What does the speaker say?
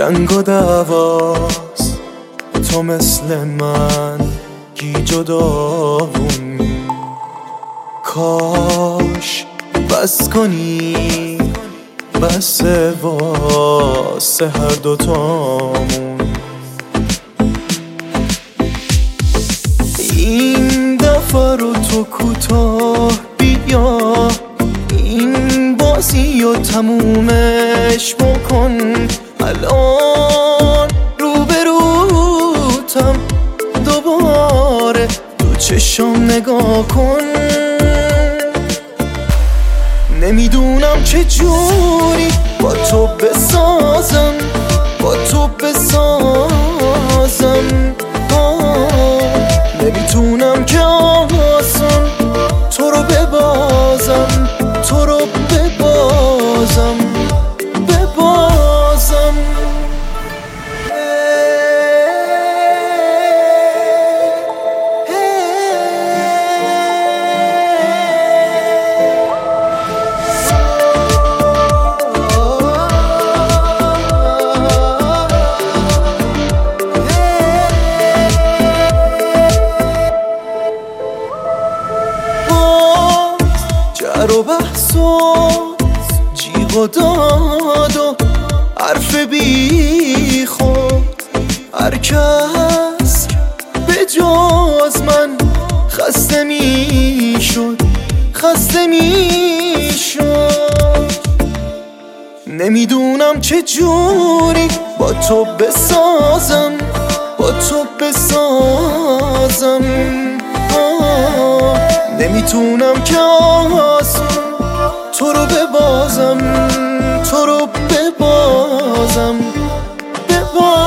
جنگ و دعواست، تو مثل من گیج و داغون. کاش بس کنی، بس واسه هر دوتامون. این دفعه رو تو کوتاه بیا، این بازی رو تمومش بکن. الان روبروتم، دوباره تو چشم نگاه کن. نمیدونم چه جوری با تو بسازم، با تو بسازم. نمیتونم که آسان تو رو ببازم، تو رو ببازم، ببازم. رو بحث و جیغ و داد و حرف بی خود، هر کس به جز من خسته می شد، خسته می شد. نمیدونم چه جوری با تو بسازم، با تو بسازم. نمیتونم که آسون تو رو ببازم، تو رو ببازم، ببازم.